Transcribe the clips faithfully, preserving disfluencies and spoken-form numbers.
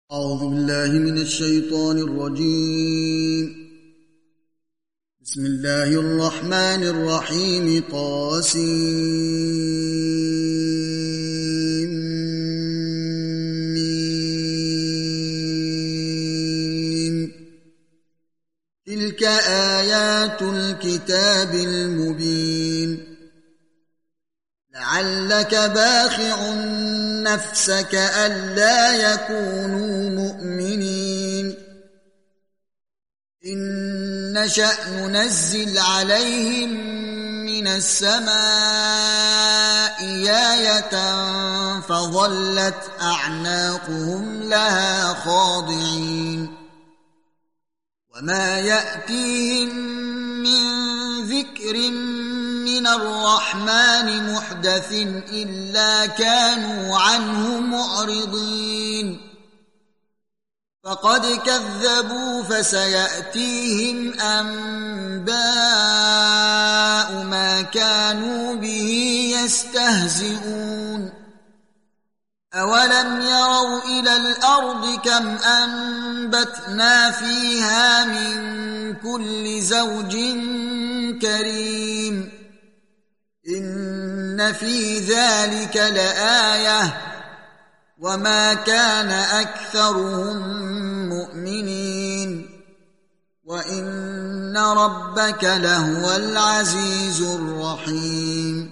أعوذ بالله من الشيطان الرجيم. بسم الله الرحمن الرحيم. طاسمين. تلك آيات الكتاب المبين. لعلك باخع نفسك ألا يكونوا مؤمنين. إن نشأ ننزل عليهم من السماء آية فظلت أعناقهم لها خاضعين. وما يأتيهم من ذكر من الرحمن محدث إلا كانوا عنه معرضين. فقد كذبوا فسيأتيهم أنباء ما كانوا به يستهزئون. أولم يروا إلى الأرض كم أنبتنا فيها من كل زوج كريم. إن في ذلك لآية وما كان أكثرهم مؤمنين وإن ربك لهو العزيز الرحيم.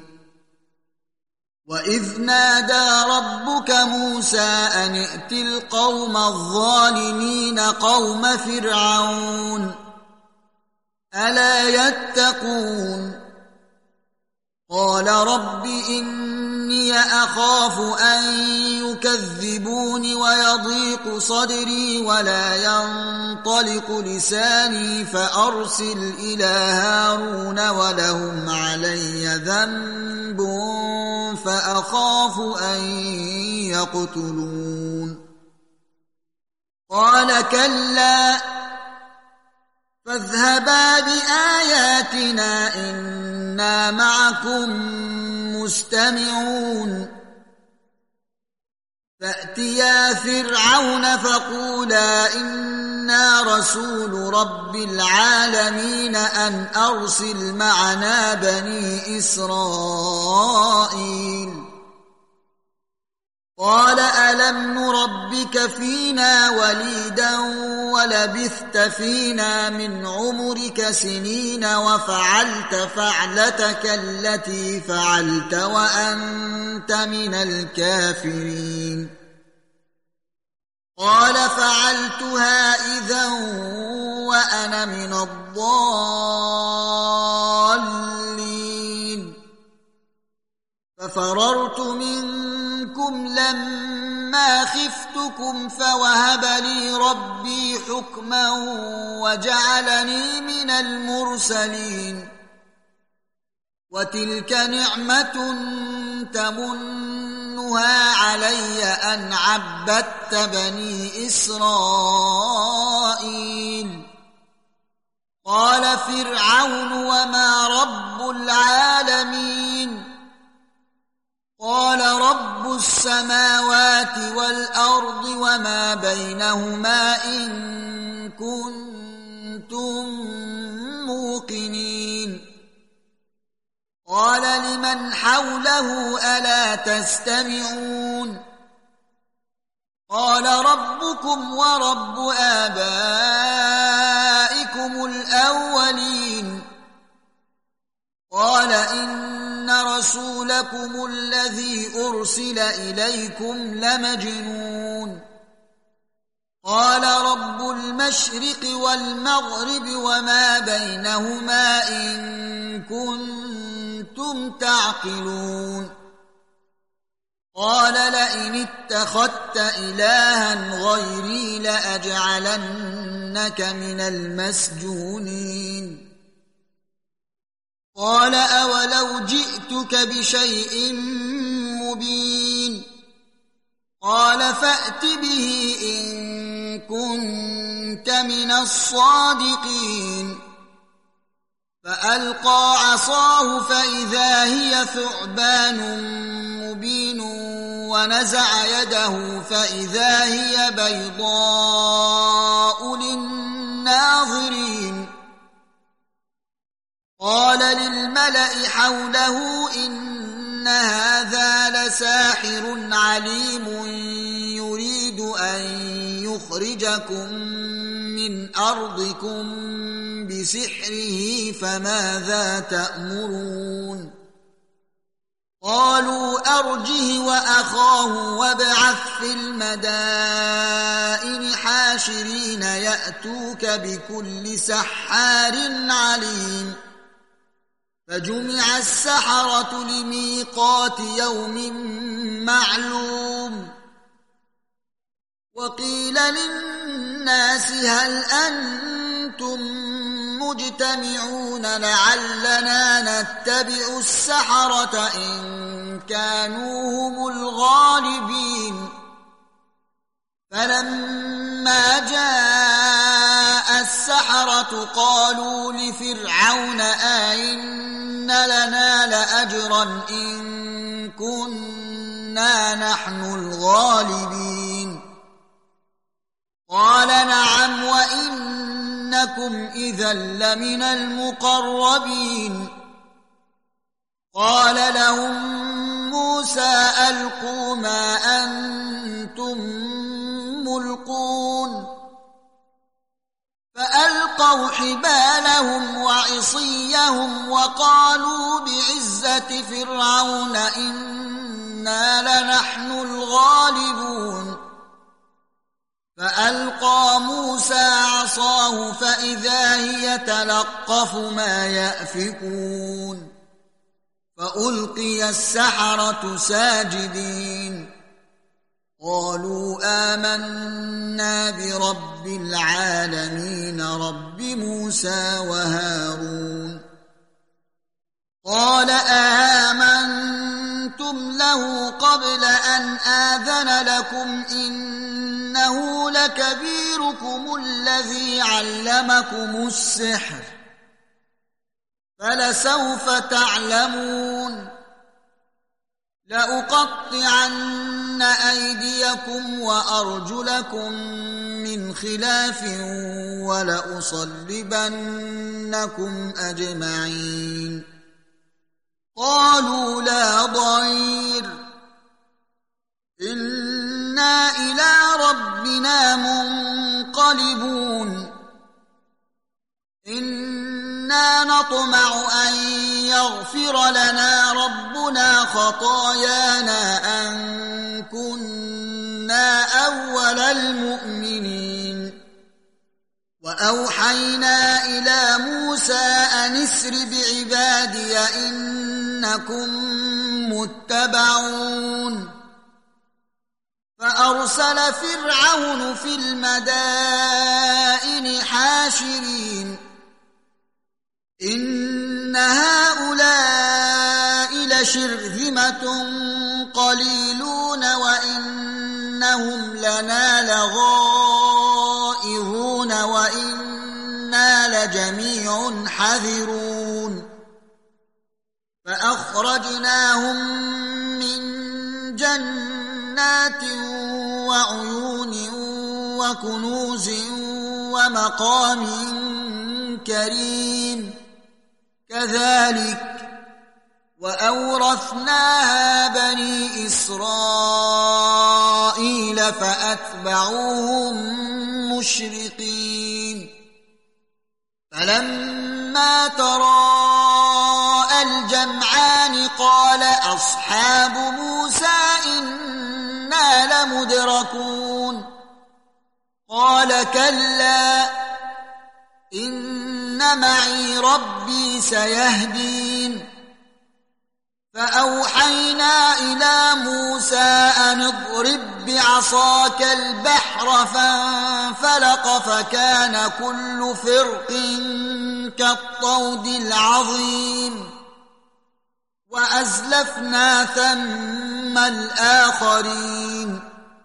وإذ نادى ربك موسى أن ائت القوم الظالمين قوم فرعون ألا يتقون. قال رب إني أخاف أن يكذبون ويضيق صدري ولا ينطلق لساني فأرسل إلى هارون ولهم علي ذنب فأخاف أن يقتلون. قال كلا فاذهبا بآياتنا إنا معكم مستمعون. فأتيا فرعون فقولا إنا رسول رب العالمين أن أرسل معنا بني إسرائيل. قال ألم نربك فينا وليدا ولبثت فينا من عمرك سنين وفعلت فعلتك التي فعلت وأنت من الكافرين. قال فعلتها إذا وأنا من الضالين. ففررت منكم لما خفتكم فوهب لي ربي حكما وجعلني من المرسلين. وتلك نعمة تمنها علي أن عبدت بني إسرائيل. قال فرعون وما رب العالمين. قال رب السماوات والأرض وما بينهما إن كنتم موقنين. قال لمن حوله ألا تستمعون. قال ربكم ورب آبائكم الأولين. قال إن رسولكم الذي أرسل إليكم لمجنون. قال رب المشرق والمغرب وما بينهما إن كنتم تعقلون. قال لئن اتخذت إلها غيري لأجعلنك من المسجونين. قال أولو جئتك بشيء مبين. قال فأت به إن كنت من الصادقين. فألقى عصاه فإذا هي ثعبان مبين ونزع يده فإذا هي بيضاء للناظرين قال للملأ حوله إن هذا لساحر عليم يريد أن يخرجكم من أرضكم بسحره فماذا تأمرون قالوا أرجه وأخاه وابعث في المدائن حاشرين يأتوك بكل سحار عليم فجمع السحرة لميقات يوم معلوم وقيل للناس هل أنتم مجتمعون لعلنا نتبع السحرة إن كانوا هم الغالبين فلما جاء السحرة قالوا لفرعون أئن لنا لأجرا إن كنا نحن الغالبين قال نعم وإنكم إذا لمن المقربين قال لهم موسى ألقوا ما أنتم ملقون فألقوا حبالهم وعصيهم وقالوا بعزة فرعون إنا لنحن الغالبون فألقى موسى عصاه فإذا هي تلقف ما يأفكون فألقي السحرة ساجدين قالوا آمنا برب العالمين رب موسى وهارون قال آمنتم له قبل أن آذن لكم إنه لكبيركم الذي علمكم السحر فلسوف تعلمون لأقطعن أيديكم وأرجلكم من خلاف ولأصلبنكم أجمعين قالوا لا ضير إنا إلى ربنا منقلبون إنا نطمع أن يغفر لنا ربنا خطايانا أن كنا أول المؤمنين وأوحينا إلى موسى أن اسر بعبادي إنكم متبعون فأرسل فرعون في المدائن حاشرين إن هؤلاء لشرذمة قليلون وإنهم لنا لغائظون وإنا لجميع حذرون فأخرجناهم من جنات وعيون وكنوز ومقام كريم كذلك وأورثناها بني إسرائيل فأتبعوهم مشرقين فلما تراءى الجمعان قال أصحاب موسى إنا لمدركون قال كلا إن معي ربي سيهدين فأوحينا إلى موسى أن اضرب بعصاك البحر فانفلق فكان كل فرق كالطود العظيم وأزلفنا ثم الآخرين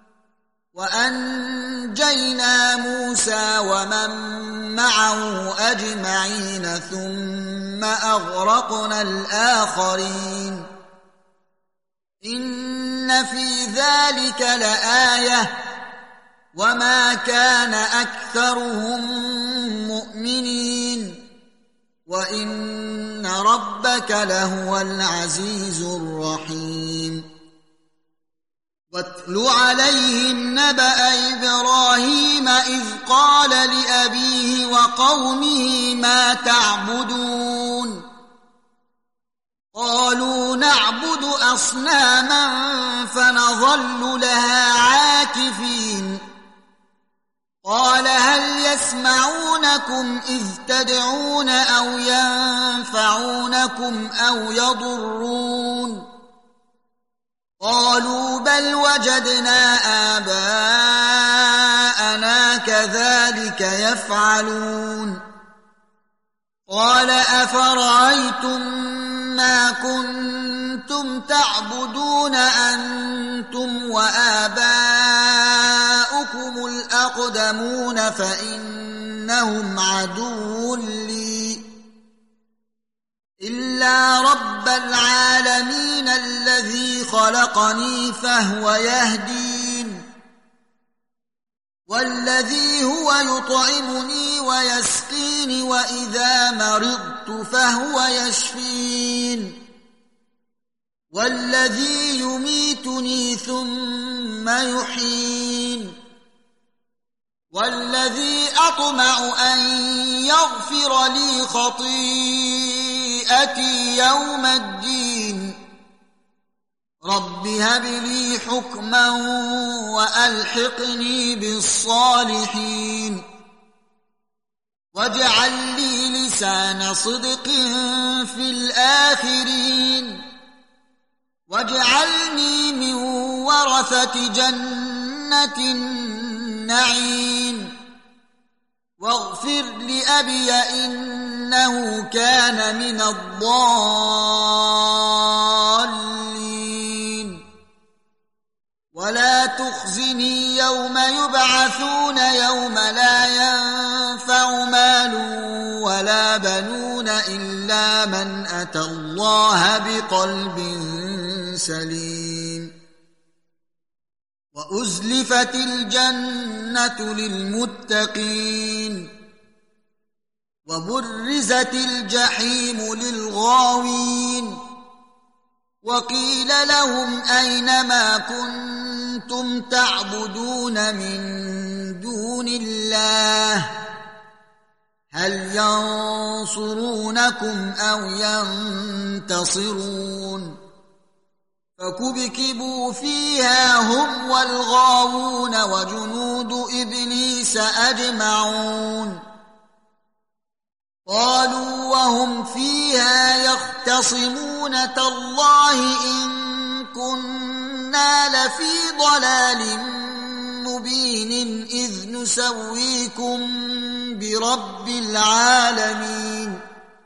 وأنجينا موسى ومن معه أجمعين ثم أغرقنا الآخرين إن إن في ذلك لآية وما كان أكثرهم مؤمنين وإن ربك لهو العزيز الرحيم واتل عليهم نبأ إبراهيم إذ قال لأبيه وقومه ما تعبدون قالوا نعبد أصناما فنظل لها عاكفين قال هل يسمعونكم إذ تدعون أو ينفعونكم أو يضرون قالوا بل وجدنا آباءنا كذلك يفعلون قال أفرأيتم ما كنتم تعبدون أنتم وآباؤكم الأقدمون فإنهم عدو لي إلا رب العالمين الذي خلقني فهو يهدين والذي هو يطعمني ويسقين وإذا مرضت فهو يشفين والذي يميتني ثم يحيين والذي أطمع أن يغفر لي خطيئتي يوم الدين رب هب لي حكما وألحقني بالصالحين واجعل لي لسان صدق في الآخرين واجعلني من ورثة جنة النعيم واغفر لأبي إنه كان من الضالين ولا تخزني يوم يبعثون يوم لا ينفع مال ولا بنون إلا من أتى الله بقلب سليم وأزلفت الجنة للمتقين وبرزت الجحيم للغاوين وقيل لهم أين ما كنتم تعبدون من دون الله هل ينصرونكم أو ينتصرون فكبكبوا فيها هم والغاوون وجنود إبليس أجمعون قالوا وهم فيها يختصمون تالله إن كنا لفي ضلال مبين إذ نسويكم برب العالمين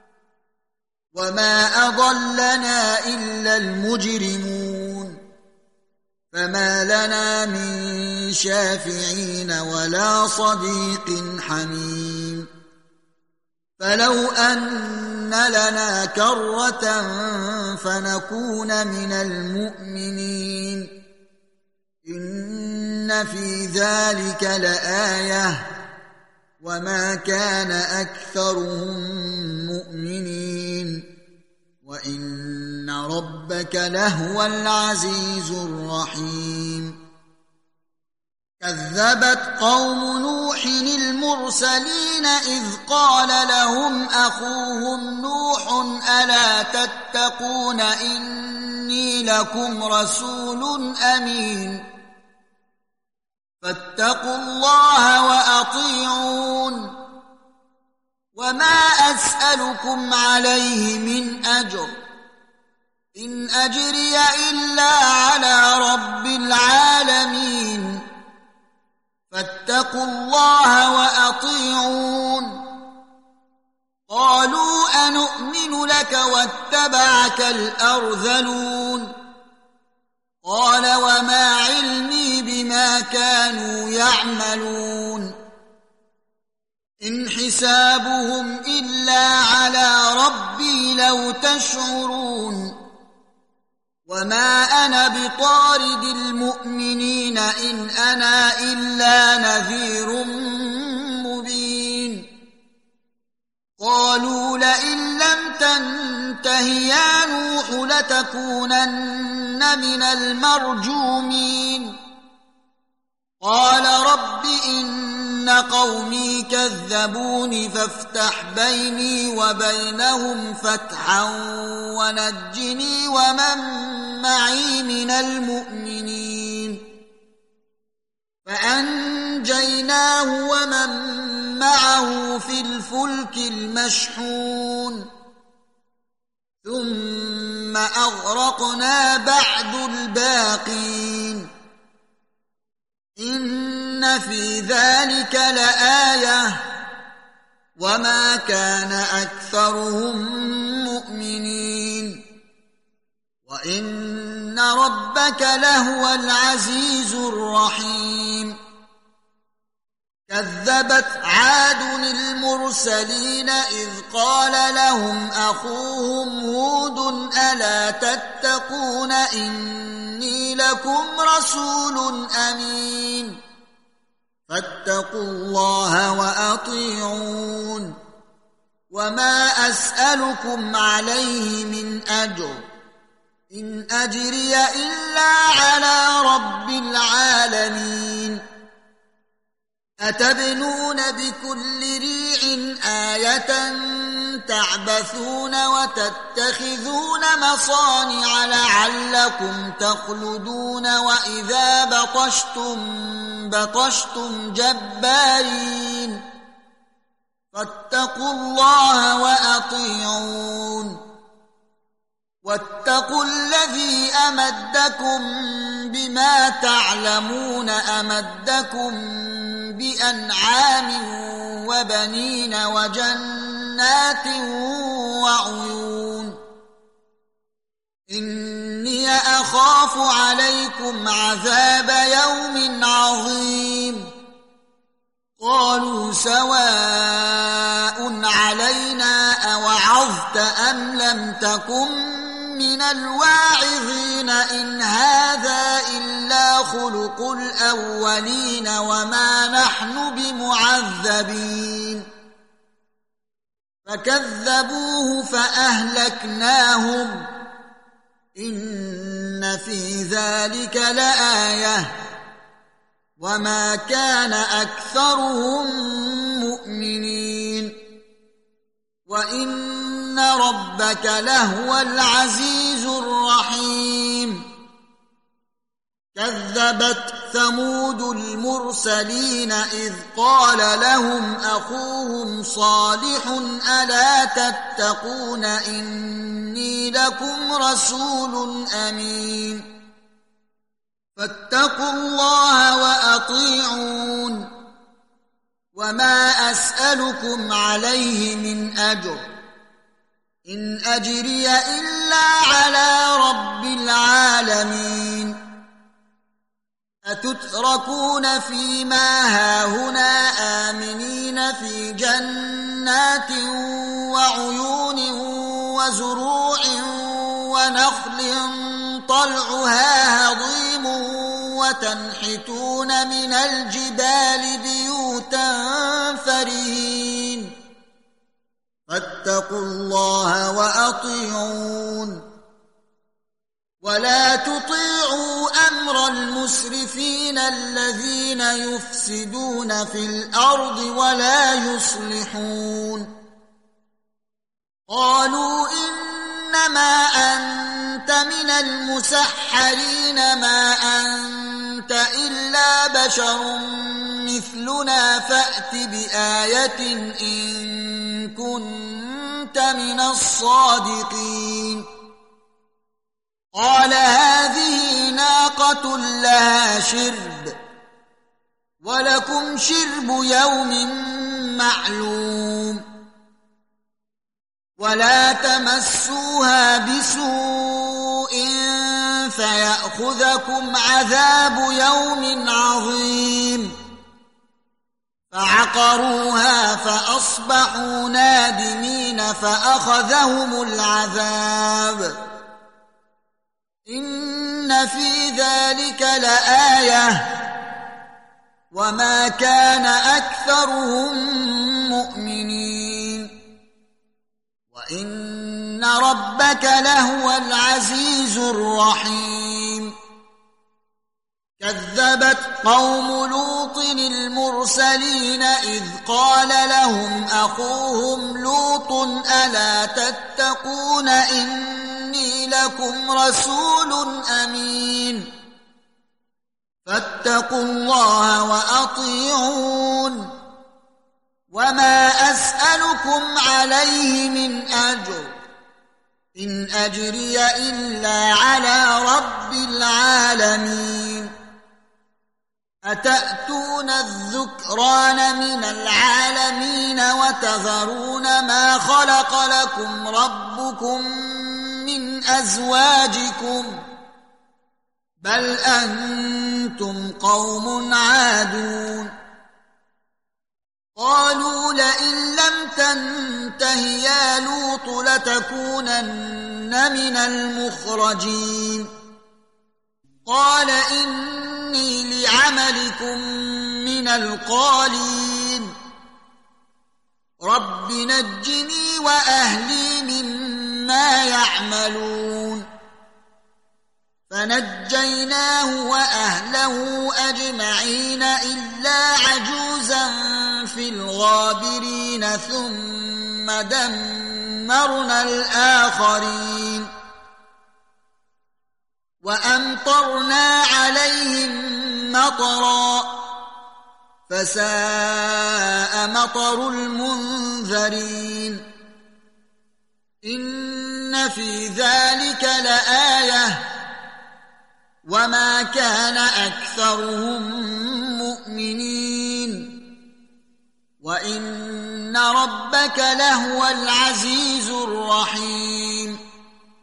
وما أضلنا إلا المجرمون فما لنا من شافعين ولا صديق حميم فلو أن لنا كرة فنكون من المؤمنين إن في ذلك لآية وما كان أكثرهم مؤمنين وإن ربك لهو العزيز الرحيم كذبت قوم نوح المرسلين إذ قال لهم أخوهم نوح ألا تتقون إني لكم رسول أمين فاتقوا الله وأطيعون وما أسألكم عليه من أجر إن أجري إلا على رب العالمين فاتقوا الله وأطيعون قالوا أنؤمن لك واتبعك الأرذلون قال وما علمي بما كانوا يعملون إن حسابهم إلا على ربي لو تشعرون وما أنا بطارد المؤمنين إن أنا إلا نذير مبين قالوا لئن لم تنته يا نوح لتكونن من المرجومين قال رب إن قومي كذبوني فافتح بيني وبينهم فتحا ونجني ومن معي من المؤمنين فأنجيناه ومن معه في الفلك المشحون ثم أغرقنا بعد الباقين إن في ذلك لآية وما كان أكثرهم مؤمنين وإن ربك لهو العزيز الرحيم كذبت عاد المرسلين إذ قال لهم أخوهم هود ألا تتقون إني لكم رسول أمين فاتقوا الله وأطيعون وما أسألكم عليه من أجر إن أجري إلا على رب العالمين أتبنون بكل ريع آية تعبثون وتتخذون مصانع لعلكم تخلدون وإذا بطشتم بطشتم جبارين فاتقوا الله وأطيعون واتقوا الذي أمدكم بما تعلمون أمدكم بأنعام وبنين وجنات وعيون إني أخاف عليكم عذاب يوم عظيم قالوا سواء علينا أوعظت أم لم تكن من الواعظين إن هذا إلا خلق الأولين وما نحن بمعذبين فكذبوه فأهلكناهم إن في ذلك لآية وما كان أكثرهم مؤمنين وإن ربك لهو العزيز الرحيم كذبت ثمود المرسلين إذ قال لهم أخوهم صالح ألا تتقون إني لكم رسول أمين فاتقوا الله وأطيعون وما أسألكم عليه من أجر إن أجري إلا على رب العالمين أتتركون فيما هاهنا آمنين في جنات وعيون وزروع ونخل طلعها هضيم وتنحتون من الجبال بيوتا فرهين فاتقوا الله وأطيعون ولا تطيعوا أمر المسرفين الذين يفسدون في الأرض ولا يصلحون قالوا إنما أنت من المسحرين ما أنت إلا بشر مثلنا فأت بآية إن كنت من الصادقين قال هذه ناقة لها شرب ولكم شرب يوم معلوم ولا تمسوها بسوء فيأخذكم عذاب يوم عظيم فعقروها فأصبحوا نادمين فأخذهم العذاب إن في ذلك لآية وما كان أكثرهم مؤمنين وإن ربك لهو العزيز الرحيم كذبت قوم لوط المرسلين إذ قال لهم أخوهم لوط ألا تتقون إني لكم رسول أمين فاتقوا الله وأطيعون وما أسألكم عليه من أجر إن أجري إلا على رب العالمين أتأتون الذكران من العالمين وتذرون ما خلق لكم ربكم من أزواجكم بل أنتم قوم عادون قالوا لئن لم تنته يا لوط لتكونن من المخرجين قال إني لعملكم من القالين رب نجني وأهلي مما يعملون فنجيناه وأهله أجمعين إلا عجوزا في الغابرين ثم دمرنا الآخرين وأمطرنا عليهم مطرا فساء مطر المنذرين إن في ذلك لآية وما كان أكثرهم مؤمنين وإن ربك لهو العزيز الرحيم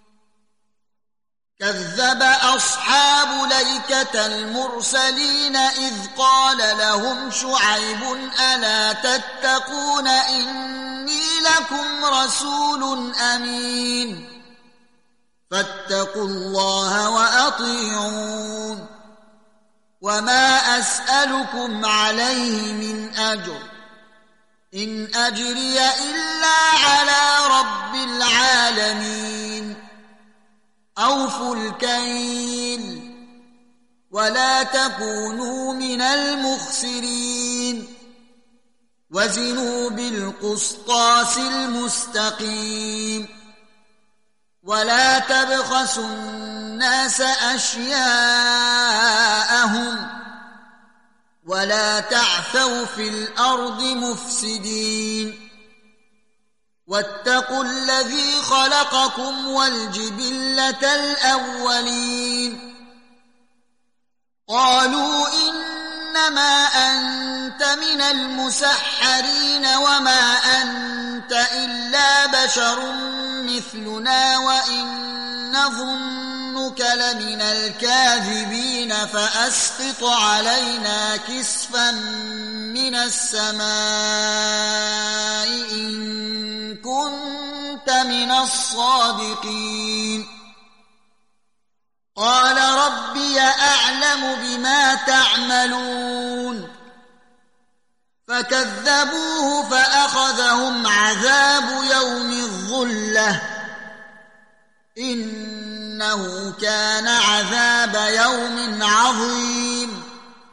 كذب أصحاب ليكة المرسلين إذ قال لهم شعيب ألا تتقون إني لكم رسول أمين فاتقوا الله وأطيعون وما أسألكم عليه من أجر إن أجري إلا على رب العالمين أوفوا الكيل ولا تكونوا من المخسرين وزنوا بالقسطاس المستقيم ولا تبخسوا الناس أشياءهم ولا تعثوا في الأرض مفسدين واتقوا الذي خلقكم والجبلة الأولين قالوا إنما أنت من المسحرين وما أنت إلا بشر مثلنا وإن نظنك لمن الكاذبين فأسقط علينا كسفا من السماء إن كنت من الصادقين قال ربي أعلم بما تعملون فكذبوه فأخذهم عذاب يوم الظلة إنه كان عذاب يوم عظيم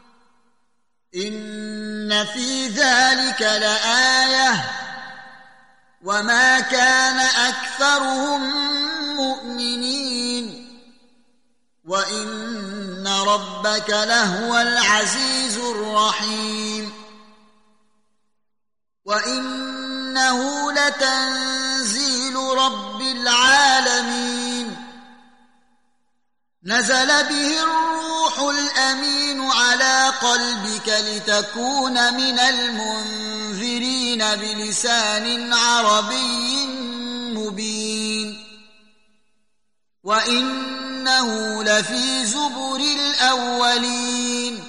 إن في ذلك لآية وما كان أكثرهم مؤمنين وإن ربك لهو العزيز الرحيم وإنه لتنزيل رب العالمين نزل به الروح الأمين على قلبك لتكون من المنذرين بلسان عربي مبين وإنه لفي زبر الأولين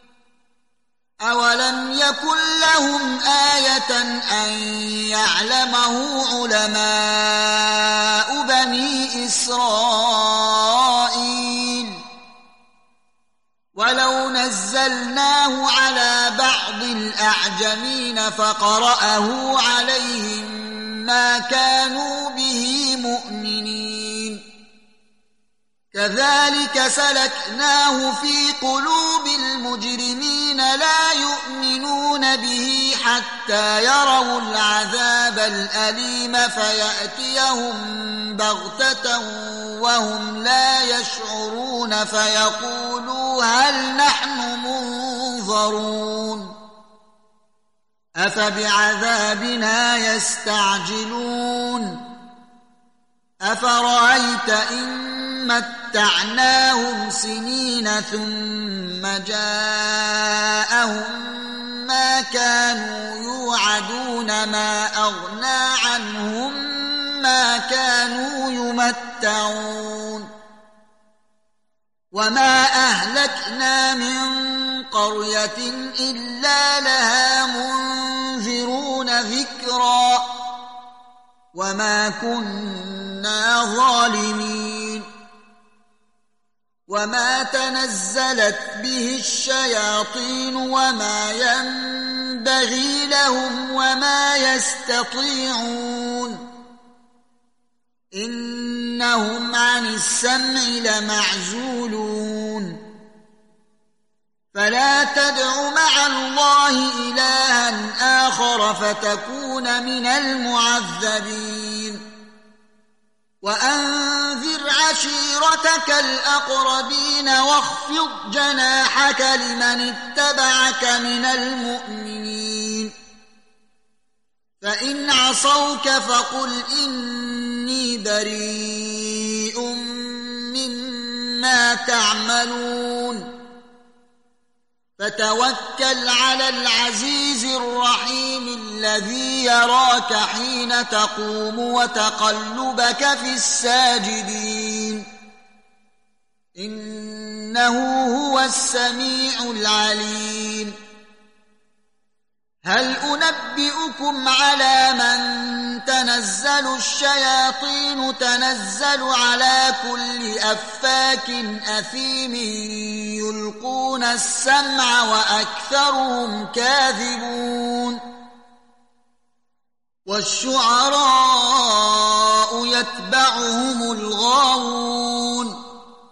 أولم يكن لهم آية أن يعلمه علماء بني إسرائيل ولو نزلناه على بعض الأعجمين فقرأه عليهم ما كانوا به مؤمنين كذلك سلكناه في قلوب المجرمين لا يؤمنون به حتى يروا العذاب الأليم فيأتيهم بغتة وهم لا يشعرون فيقولوا هل نحن منظرون أفبعذابنا يستعجلون أفرأيت إن متعناهم سنين ثم جاءهم ما كانوا يوعدون ما أغنى عنهم ما كانوا يمتعون وما أهلكنا من قرية إلا لها منذرون ذكرا وما كنا ظالمين وما تنزلت به الشياطين وما ينبغي لهم وما يستطيعون إنهم عن السمع لمعزولون فلا تدع مع الله إلها آخر فتكون من المعذبين وأنذر عشيرتك الأقربين واخفض جناحك لمن اتبعك من المؤمنين فإن عصوك فقل إني بريء مما تعملون فتوكل على العزيز الرحيم الذي يراك حين تقوم وتقلبك في الساجدين إنه هو السميع العليم هل أنبئكم على من تنزل الشياطين تنزل على كل أفاك أثيم يلقون السمع وأكثرهم كاذبون والشعراء يتبعهم الغاوون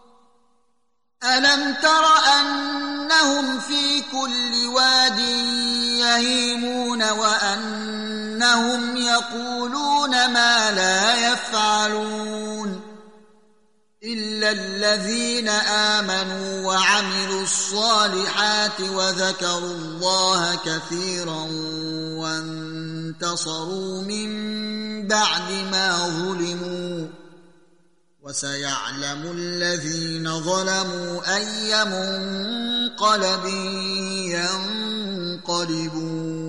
ألم تر أنهم في كل واد يهيمون وأنهم يقولون ما لا يفعلون إلا الذين آمنوا وعملوا الصالحات وذكروا الله كثيرا وانتصروا من بعد ما ظلموا وسيعلم الذين ظلموا أي منقلب ينقلبون